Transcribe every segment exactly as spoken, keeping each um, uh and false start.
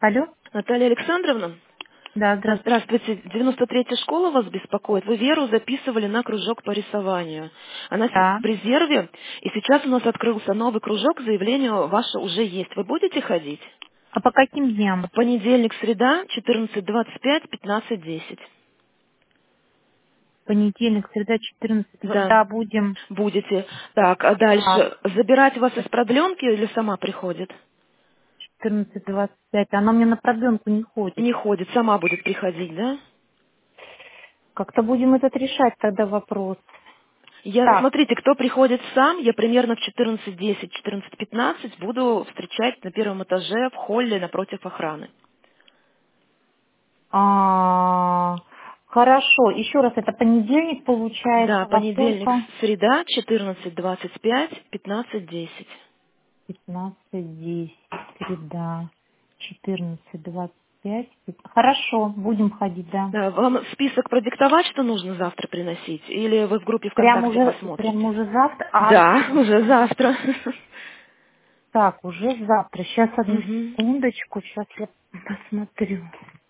Алло? Наталья Александровна, Да, здравствуйте. здравствуйте. девяносто третья школа вас беспокоит. Вы Веру записывали на кружок по рисованию. Она с- Да. в резерве, и сейчас у нас открылся новый кружок, заявление ваше уже есть. Вы будете ходить? А по каким дням? Понедельник, среда, четырнадцать двадцать пять, пятнадцать десять. Понедельник, среда, четырнадцать. Да, Да, будем. будете. Так, а Так, дальше. Забирать вас из продленки или сама приходит? четырнадцать двадцать пять. Она мне на продленку не ходит. Не ходит, сама будет приходить, да? Как-то будем этот решать тогда вопрос. Я, Так, смотрите, кто приходит сам, я примерно в четырнадцать десять, четырнадцать пятнадцать буду встречать на первом этаже в холле напротив охраны. а, хорошо. Еще раз, это понедельник Да, получается во понедельник, сколько? среда, четырнадцать двадцать пять, пятнадцать десять. пятнадцать десять. Среда. четырнадцать двадцать пять. Хорошо, будем ходить, да. Да, вам список продиктовать, что нужно завтра приносить? Или вы в группе Прям ВКонтакте уже, прям посмотрите? уже завтра. А Да, уже завтра. Так, уже завтра. Сейчас одну Мгм. секундочку. Сейчас я посмотрю.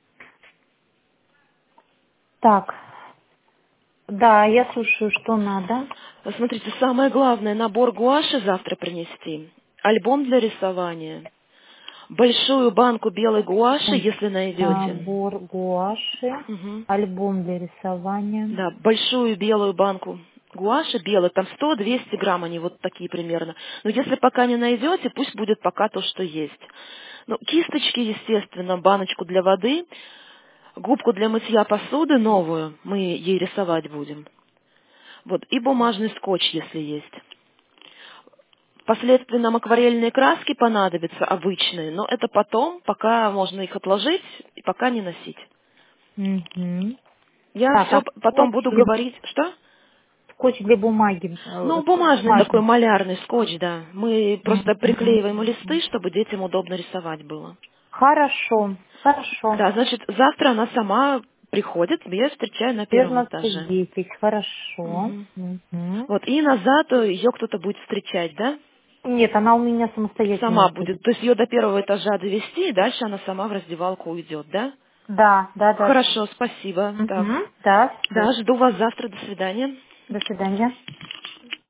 Так, да, я слушаю, что надо. Смотрите, самое главное, набор гуаши завтра принести, альбом для рисования, большую банку белой гуаши, если найдете. Набор гуаши, Мгм. альбом для рисования. Да, большую белую банку гуаши, белой, там сто-двести грамм, они вот такие примерно. Но если пока не найдете, пусть будет пока то, что есть. Ну, кисточки, естественно, баночку для воды, губку для мытья посуды новую, мы ей рисовать будем. Вот, и бумажный скотч, если есть. Впоследствии нам акварельные краски понадобятся, обычные, но это потом, пока можно их отложить и пока не носить. Мгм. Я Так, все а потом скотч буду для, говорить. Что? скотч для бумаги. э, Ну, Скотч бумажный такой, бумажный. малярный скотч, да. Мы просто приклеиваем Мгм. листы, чтобы детям удобно рисовать было. Хорошо, хорошо. Да, значит, завтра она сама приходит, я встречаю на первом четырнадцать этаже. десять, хорошо. Мгм. Мгм. Вот, и назад ее кто-то будет встречать, да? Нет, она у меня самостоятельно Сама будет. будет. То есть ее до первого этажа довести, и дальше она сама в раздевалку уйдет, да? Да, да, да, да. Хорошо, спасибо. Так. Мгм. Да, все. Да, жду вас завтра. До свидания. До свидания.